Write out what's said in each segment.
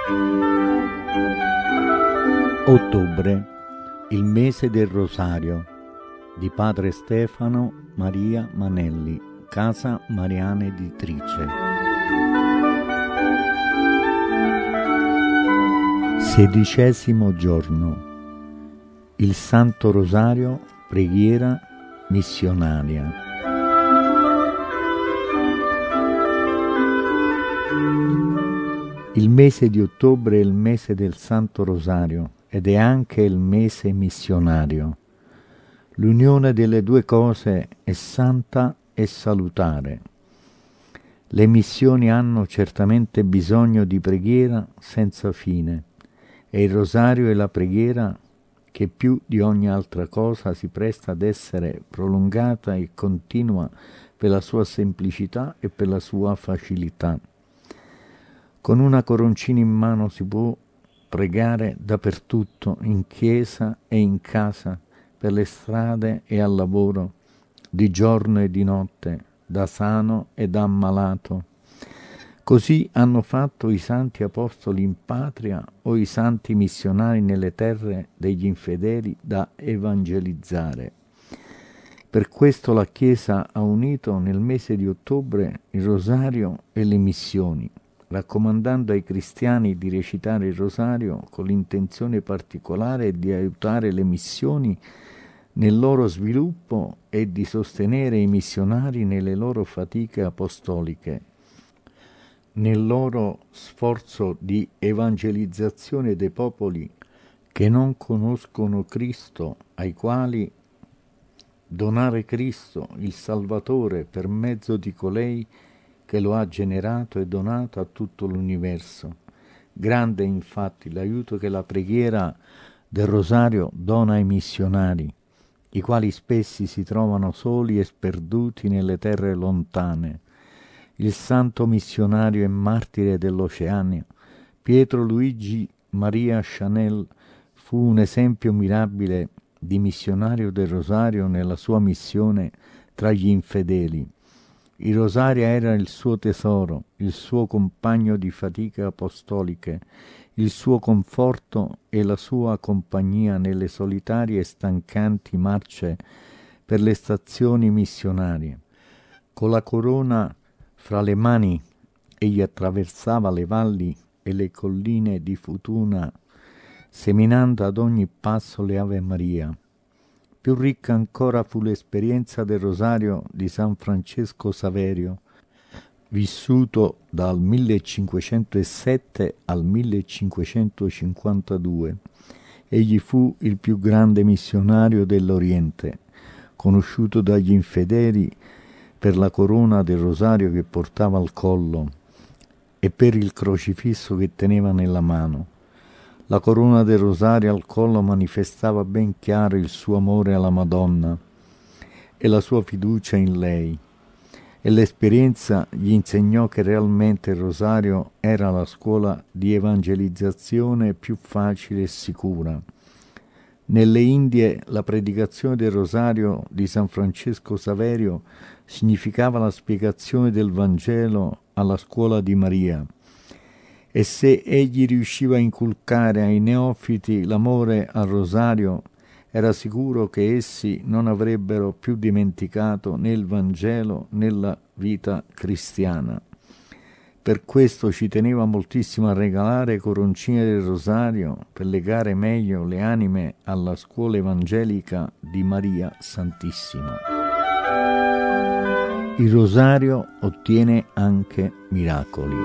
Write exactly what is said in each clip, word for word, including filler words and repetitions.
Ottobre, il mese del Rosario, di padre Stefano Maria Manelli, casa Mariana Editrice. Sedicesimo giorno, il Santo Rosario, preghiera missionaria. Il mese di ottobre è il mese del Santo Rosario ed è anche il mese missionario. L'unione delle due cose è santa e salutare. Le missioni hanno certamente bisogno di preghiera senza fine, e il rosario è la preghiera che più di ogni altra cosa si presta ad essere prolungata e continua per la sua semplicità e per la sua facilità. Con una coroncina in mano si può pregare dappertutto, in chiesa e in casa, per le strade e al lavoro, di giorno e di notte, da sano e da ammalato. Così hanno fatto i santi apostoli in patria o i santi missionari nelle terre degli infedeli da evangelizzare. Per questo la Chiesa ha unito nel mese di ottobre il rosario e le missioni, raccomandando ai cristiani di recitare il rosario con l'intenzione particolare di aiutare le missioni nel loro sviluppo e di sostenere i missionari nelle loro fatiche apostoliche, nel loro sforzo di evangelizzazione dei popoli che non conoscono Cristo, ai quali donare Cristo, il Salvatore, per mezzo di colei che lo ha generato e donato a tutto l'universo. Grande è infatti l'aiuto che la preghiera del rosario dona ai missionari, i quali spessi si trovano soli e sperduti nelle terre lontane. Il santo missionario e martire dell'Oceania, Pietro Luigi Maria Chanel, fu un esempio mirabile di missionario del rosario nella sua missione tra gli infedeli. Il rosario era il suo tesoro, il suo compagno di fatiche apostoliche, il suo conforto e la sua compagnia nelle solitarie e stancanti marce per le stazioni missionarie. Con la corona fra le mani egli attraversava le valli e le colline di Futuna, seminando ad ogni passo le Ave Maria. Più ricca ancora fu l'esperienza del rosario di San Francesco Saverio, vissuto dal millecinquecentosette al millecinquecentocinquantadue. Egli fu il più grande missionario dell'Oriente, conosciuto dagli infedeli per la corona del rosario che portava al collo e per il crocifisso che teneva nella mano. La corona del rosario al collo manifestava ben chiaro il suo amore alla Madonna e la sua fiducia in lei, e l'esperienza gli insegnò che realmente il rosario era la scuola di evangelizzazione più facile e sicura. Nelle Indie la predicazione del rosario di San Francesco Saverio significava la spiegazione del Vangelo alla scuola di Maria, e se egli riusciva a inculcare ai neofiti l'amore al rosario, era sicuro che essi non avrebbero più dimenticato né il Vangelo né la vita cristiana. Per questo ci teneva moltissimo a regalare coroncine del rosario per legare meglio le anime alla scuola evangelica di Maria Santissima. Il rosario ottiene anche miracoli.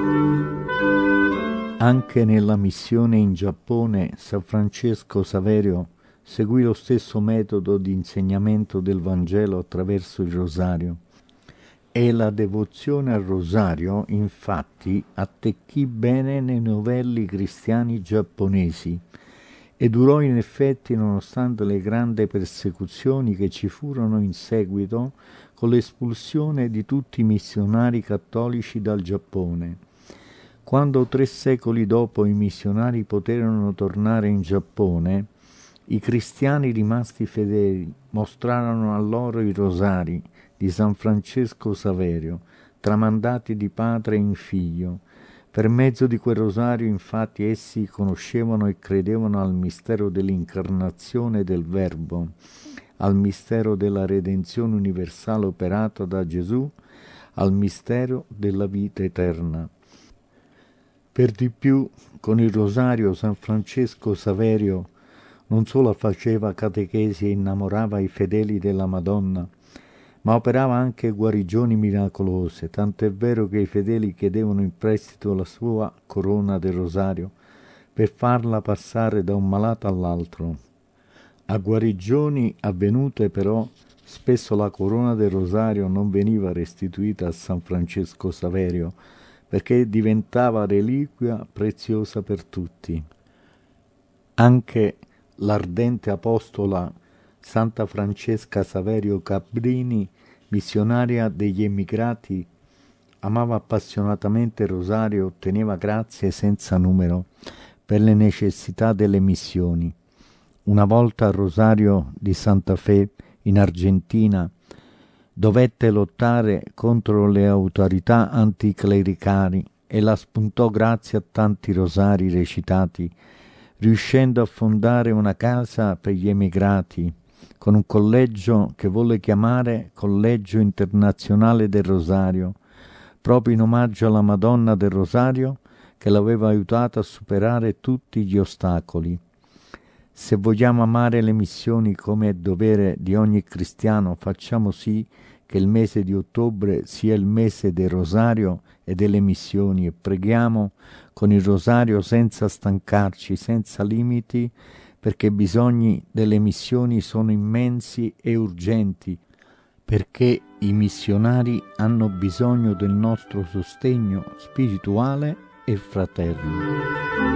Anche nella missione in Giappone, San Francesco Saverio seguì lo stesso metodo di insegnamento del Vangelo attraverso il rosario. E la devozione al rosario, infatti, attecchì bene nei novelli cristiani giapponesi e durò in effetti nonostante le grandi persecuzioni che ci furono in seguito con l'espulsione di tutti i missionari cattolici dal Giappone. Quando tre secoli dopo i missionari poterono tornare in Giappone, i cristiani rimasti fedeli mostrarono a loro i rosari di San Francesco Saverio, tramandati di padre in figlio, Per mezzo di quel rosario, infatti, essi conoscevano e credevano al mistero dell'incarnazione del Verbo, al mistero della redenzione universale operata da Gesù, al mistero della vita eterna. Per di più, con il rosario San Francesco Saverio non solo faceva catechesi e innamorava i fedeli della Madonna, ma operava anche guarigioni miracolose, tant'è vero che i fedeli chiedevano in prestito la sua corona del rosario per farla passare da un malato all'altro. A guarigioni avvenute però spesso la corona del rosario non veniva restituita a San Francesco Saverio perché diventava reliquia preziosa per tutti. Anche l'ardente apostola Santa Francesca Saverio Cabrini, missionaria degli emigrati, amava appassionatamente il rosario e otteneva grazie senza numero per le necessità delle missioni. Una volta al Rosario di Santa Fe, in Argentina, dovette lottare contro le autorità anticlericali e la spuntò grazie a tanti rosari recitati, riuscendo a fondare una casa per gli emigrati, con un collegio che volle chiamare Collegio Internazionale del Rosario, proprio in omaggio alla Madonna del Rosario che l'aveva aiutata a superare tutti gli ostacoli. Se vogliamo amare le missioni come è dovere di ogni cristiano, facciamo sì che il mese di ottobre sia il mese del Rosario e delle missioni e preghiamo con il Rosario senza stancarci, senza limiti, perché i bisogni delle missioni sono immensi e urgenti, perché i missionari hanno bisogno del nostro sostegno spirituale e fraterno.